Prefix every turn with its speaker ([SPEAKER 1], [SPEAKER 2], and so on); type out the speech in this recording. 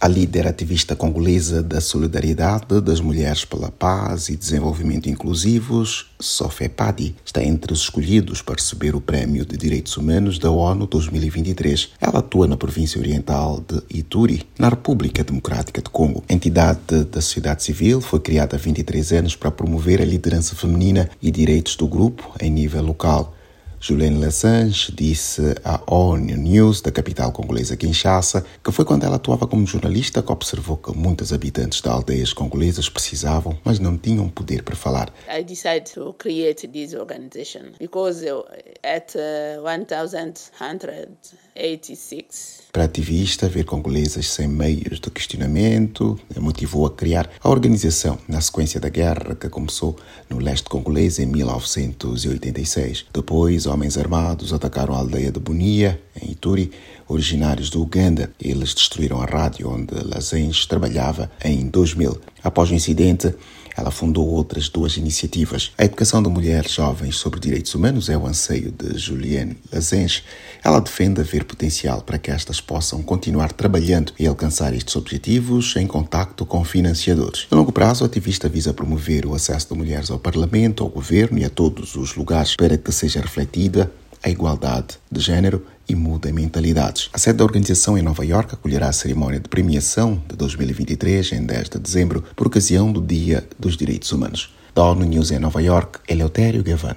[SPEAKER 1] A líder ativista congolesa da Solidariedade das Mulheres pela Paz e Desenvolvimento Inclusivos, Sofé Padi, está entre os escolhidos para receber o Prémio de Direitos Humanos da ONU 2023. Ela atua na província oriental de Ituri, na República Democrática do Congo. A entidade da sociedade civil foi criada há 23 anos para promover a liderança feminina e direitos do grupo em nível local. Juliane Lassange disse à ONU News, da capital congolesa Kinshasa, que foi quando ela atuava como jornalista que observou que muitos habitantes de aldeias congolesas precisavam, mas não tinham poder para falar.
[SPEAKER 2] I decided to create this organization because at 1186
[SPEAKER 1] Para a ativista, ver congolesas sem meios de questionamento a motivou a criar a organização na sequência da guerra que começou no leste congolês em 1986. Depois, homens armados atacaram a aldeia de Bunia, em Ituri, originários do Uganda. Eles destruíram a rádio onde Lassange trabalhava em 2000. Após o incidente, ela fundou outras duas iniciativas. A educação de mulheres jovens sobre direitos humanos é o anseio de Juliane Lassange. Ela defende haver potencial para que estas possam continuar trabalhando e alcançar estes objetivos em contacto com financiadores. No longo prazo, a ativista visa promover o acesso de mulheres ao Parlamento, ao governo e a todos os lugares para que seja refletida a igualdade de género e mudem mentalidades. A sede da organização em Nova Iorque acolherá a cerimónia de premiação de 2023 em 10 de dezembro, por ocasião do Dia dos Direitos Humanos. Da ONU News em Nova Iorque, Eleutério Gavan.